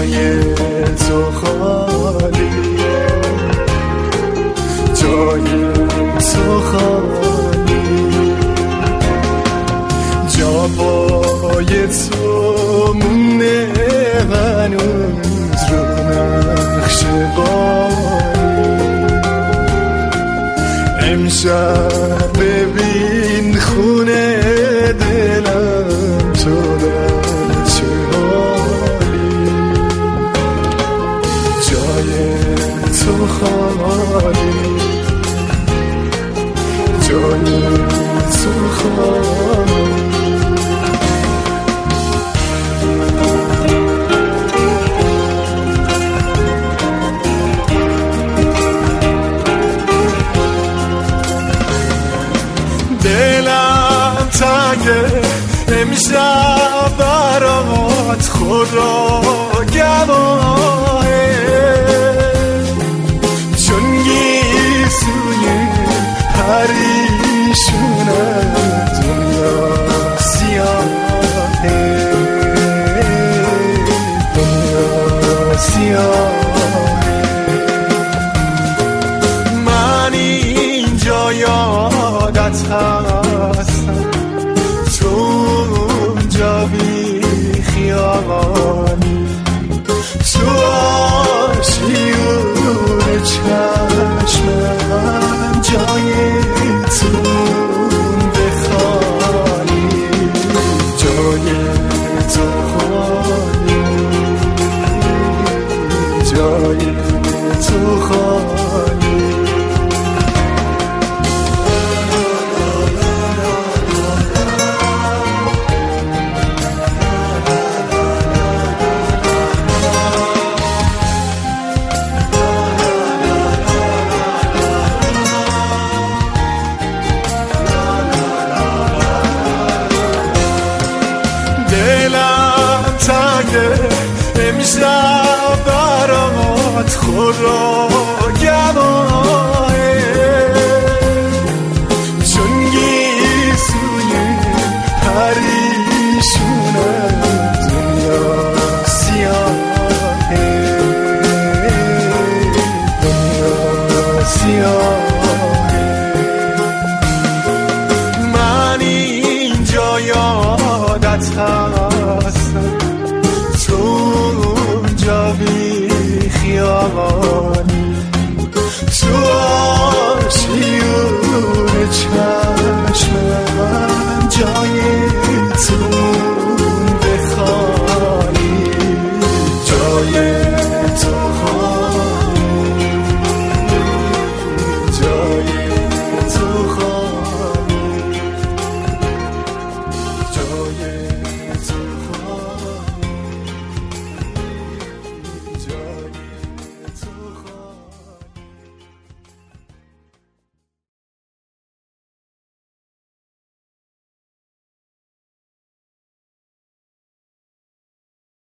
جای تو خالی، جای تو خالی، جوای تو مونه هنوز رو نقش باری. امشب ببین خونه دلم تو در چه حالی، جای تو خالی، جای تو خالی. دلم تنگه امشب برات خدا گواهه، چون گیسوی پریشونه دنیا سیاهه، دنیا سیاهه. من اینجا یادت هستم، تو اونجا بی خیابانی، تو آشیون چشمم جای تو بخوانی، جای تو خالی، جای تو خالی. دلم تنگه امشب برات خدا